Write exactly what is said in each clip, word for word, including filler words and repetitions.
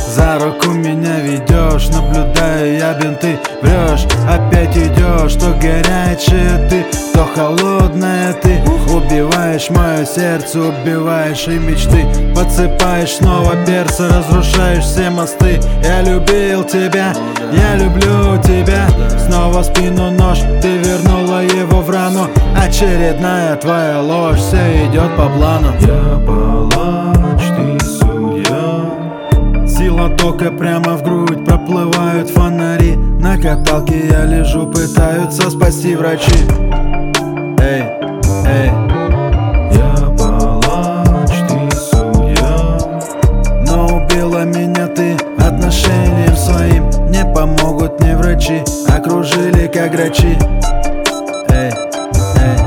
За руку меня ведешь, наблюдаю я бинты. Врешь, опять идешь, то горячая ты, то холодная ты. Убиваешь мое сердце, убиваешь и мечты. Подсыпаешь снова перца, разрушаешь все мосты. Я любил тебя, я люблю тебя. Снова в спину нож, ты вернула его в рану. Очередная твоя ложь, все идет по плану. Я палач, ты судья. Сила тока прямо в грудь, проплывают фонари. На каталке я лежу, пытаются спасти врачи. Эй, эй. Я палач, ты судья. Но убила меня ты отношением своим. Не помогут мне врачи, окружили как грачи. Эй, эй.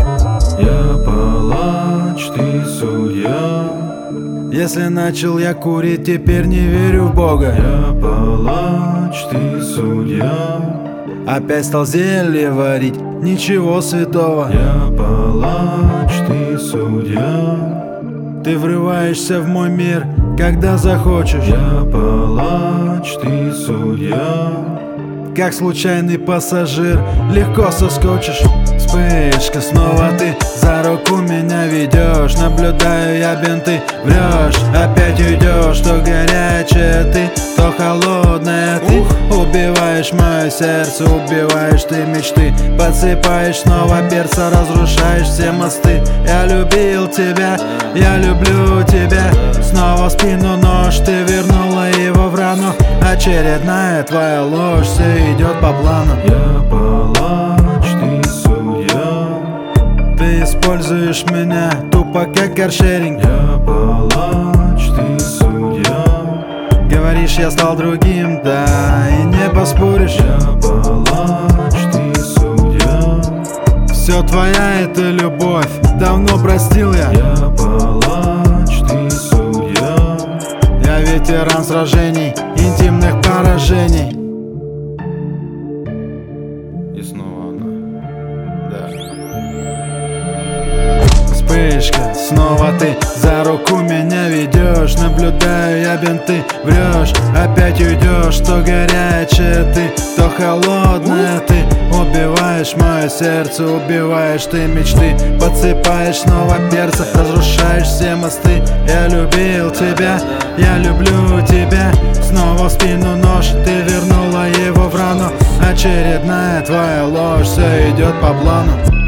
Я палач, ты судья. Если начал я курить, теперь не верю в Бога. Я палач, ты судья. Опять стал зелье варить, ничего святого. Я палач, ты судья. Ты врываешься в мой мир, когда захочешь. Я палач, ты судья. Как случайный пассажир, легко соскочишь. Вспышка, снова ты за руку меня ведешь. Наблюдаю я бинты, врешь, опять уйдешь. То горячая ты, то холодная ты. Убиваешь мое сердце, убиваешь ты мечты. Подсыпаешь снова перца, разрушаешь все мосты. Я любил тебя, я люблю тебя. Снова в спину нож, ты вернула его в рану. Очередная твоя ложь, все идет по плану. Я палач, ты судья. Ты используешь меня тупо как каршеринг. Я палач, ты судья. Говоришь, я стал другим, да, и не поспоришь. Я палач, ты судья. Все твоя эта любовь, давно простил я. Я палач, ты судья. Я ветеран сражений, интимных поражений. И снова она. Да. Вспышка, снова ты за руку меня ведешь. Наблюдаю я бинты, врешь, опять уйдешь. То горячая ты, то холодная ты. Убиваешь мое сердце, убиваешь ты мечты. Подсыпаешь снова перца, разрушаешь все мосты. Я любил тебя, я люблю тебя. Снова в спину нож, ты вернула его в рану. Очередная твоя ложь, все идет по плану.